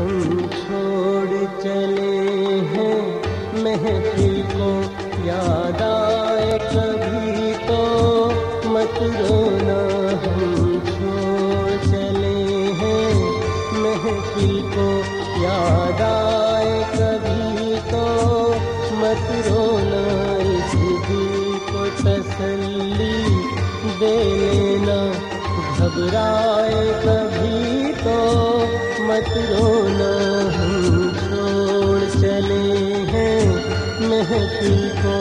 हम छोड़ चले हैं महफिल को, याद आए कभी तो मत रोना। हम छोड़ चले हैं महफिल को, याद आए कभी तो मत रोना। इस दिल को तसल्ली दे लेना, घबराए कभी तो मत रोना। हम छोड़ चले हैं महफिल को।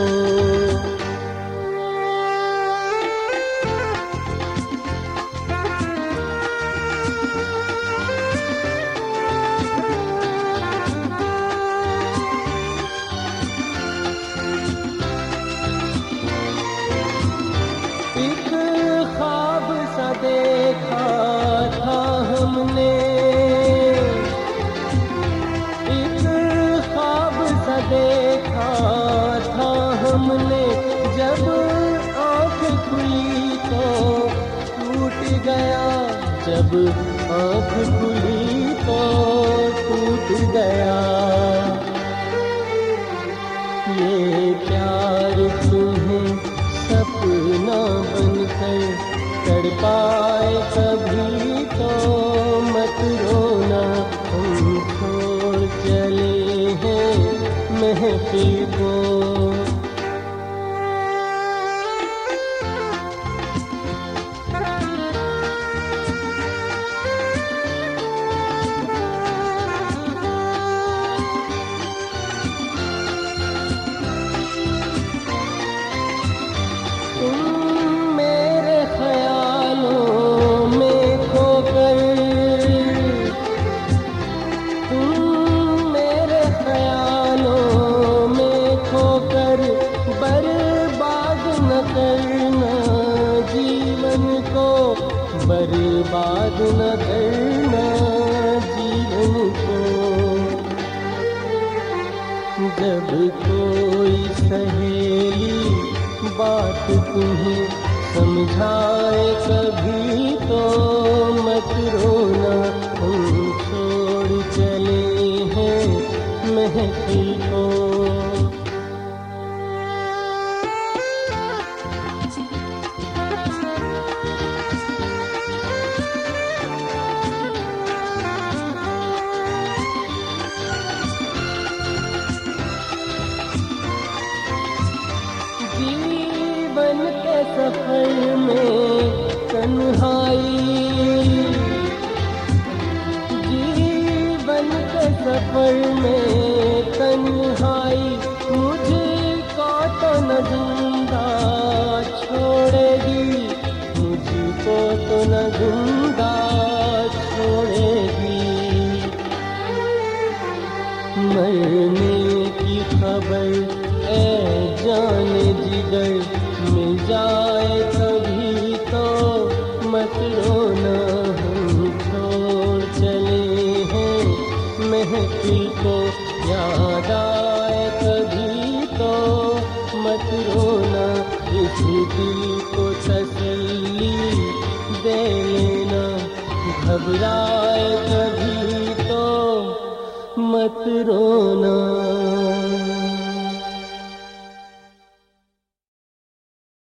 एक ख्वाब सा देखा था हमने, एक ख्वाब सा देखा था हमने, जब आँख खुली तो टूट गया, जब आँख खुली तो टूट गया। ये प्यार तुम्हें सपना बनकर तड़पाए कभी तो मत रोना। हम छोड़ चले हैं महफिल को। बर्बाद न करना जीवन को। जब कोई सहेली बात तुम्हें समझाए कभी तो मत रोना। हम छोड़ चले हैं महफिल को। जीवन के सफर में तन्हाई, जीवन के सफर में तन्हाई, मुझको तो न जिंदा छोड़ेगी, मुझको तो न जिंदा छोड़ेगी। मरने की खबर ए जाने जिगर मिल जाए कभी तो मत रोना। हम छोड़ चले हैं महफिल को, याद आए कभी तो मत रोना। इस दिल को तसल्ली दे लेना, घबराए कभी तो मत रोना।